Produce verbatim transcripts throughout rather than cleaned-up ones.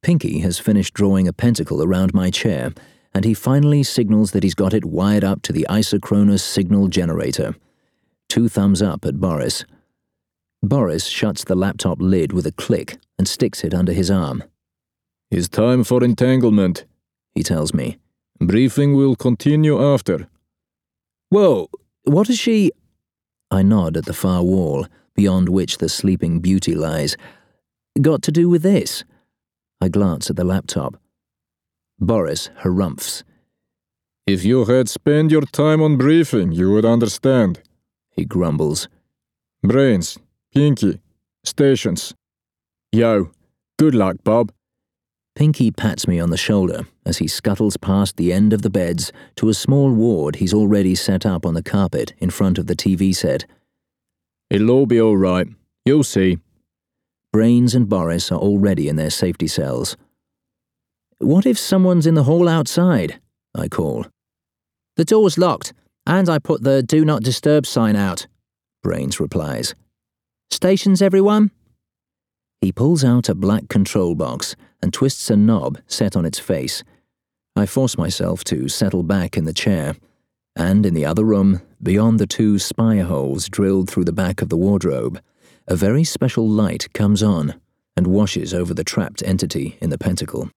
Pinky has finished drawing a pentacle around my chair, and he finally signals that he's got it wired up to the isochronous signal generator. Two thumbs up at Boris. Boris shuts the laptop lid with a click and sticks it under his arm. "It's time for entanglement," he tells me. "Briefing will continue after." "Whoa, what is she—" I nod at the far wall, beyond which the sleeping beauty lies. "Got to do with this?" I glance at the laptop. Boris harumphs. "If you had spent your time on briefing, you would understand," he grumbles. "Brains, Pinky, stations. Yo, good luck, Bob." Pinky pats me on the shoulder as he scuttles past the end of the beds to a small ward he's already set up on the carpet in front of the T V set. "It'll all be all right. You'll see." Brains and Boris are already in their safety cells. "What if someone's in the hall outside?" I call. "The door's locked, and I put the Do Not Disturb sign out," Brains replies. "Stations, everyone?" He pulls out a black control box and twists a knob set on its face. I force myself to settle back in the chair, and in the other room, beyond the two spy holes drilled through the back of the wardrobe, a very special light comes on and washes over the trapped entity in the pentacle.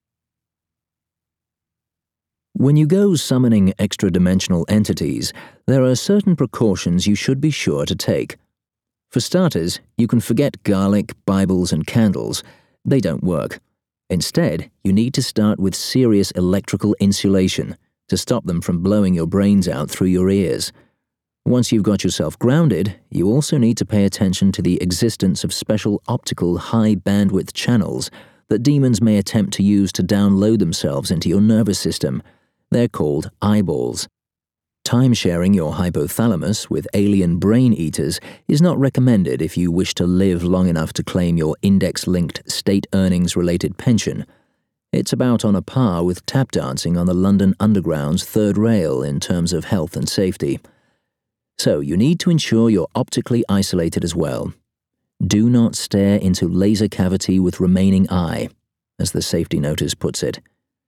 When you go summoning extra-dimensional entities, there are certain precautions you should be sure to take. For starters, you can forget garlic, Bibles, and candles. They don't work. Instead, you need to start with serious electrical insulation to stop them from blowing your brains out through your ears. Once you've got yourself grounded, you also need to pay attention to the existence of special optical high-bandwidth channels that demons may attempt to use to download themselves into your nervous system. They're called eyeballs. Time-sharing your hypothalamus with alien brain eaters is not recommended if you wish to live long enough to claim your index-linked state earnings-related pension. It's about on a par with tap dancing on the London Underground's third rail in terms of health and safety. So you need to ensure you're optically isolated as well. Do not stare into laser cavity with remaining eye, as the safety notice puts it.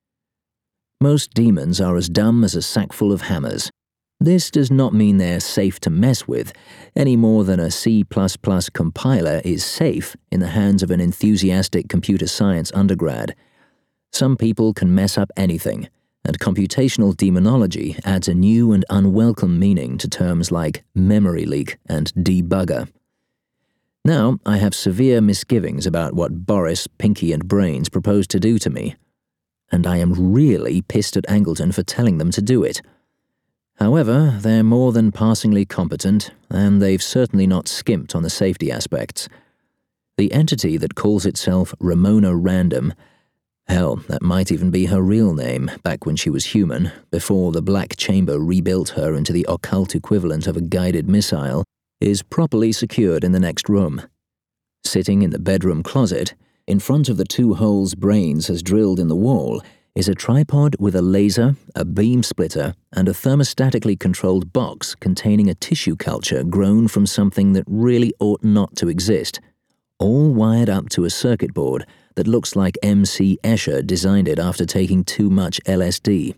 Most demons are as dumb as a sack full of hammers. This does not mean they're safe to mess with, any more than a C plus plus compiler is safe in the hands of an enthusiastic computer science undergrad. Some people can mess up anything, and computational demonology adds a new and unwelcome meaning to terms like memory leak and debugger. Now, I have severe misgivings about what Boris, Pinky, and Brains propose to do to me, and I am really pissed at Angleton for telling them to do it. However, they're more than passingly competent, and they've certainly not skimped on the safety aspects. The entity that calls itself Ramona Random, hell, that might even be her real name back when she was human, before the Black Chamber rebuilt her into the occult equivalent of a guided missile, is properly secured in the next room. Sitting in the bedroom closet, in front of the two holes Brains has drilled in the wall, is a tripod with a laser, a beam splitter, and a thermostatically controlled box containing a tissue culture grown from something that really ought not to exist, all wired up to a circuit board that looks like M C Escher designed it after taking too much L S D.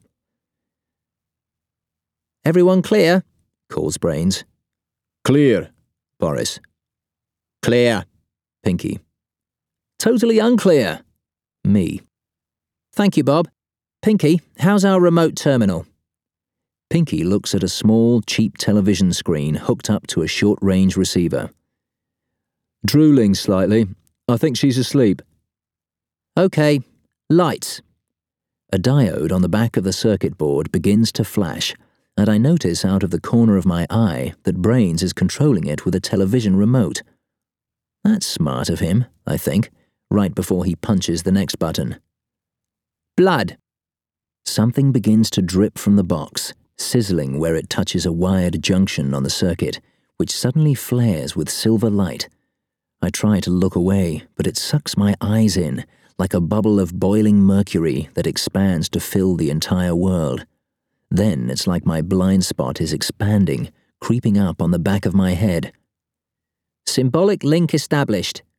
"Everyone clear?" calls Brains. "Clear," Boris. "Clear," Pinky. "Totally unclear," me. "Thank you, Bob. Pinky, how's our remote terminal?" Pinky looks at a small, cheap television screen hooked up to a short-range receiver. "Drooling slightly. I think she's asleep." "Okay. Lights." A diode on the back of the circuit board begins to flash, and I notice out of the corner of my eye that Brains is controlling it with a television remote. That's smart of him, I think, right before he punches the next button. Blood. Something begins to drip from the box, sizzling where it touches a wired junction on the circuit, which suddenly flares with silver light. I try to look away, but it sucks my eyes in, like a bubble of boiling mercury that expands to fill the entire world. Then it's like my blind spot is expanding, creeping up on the back of my head. "Symbolic link established,"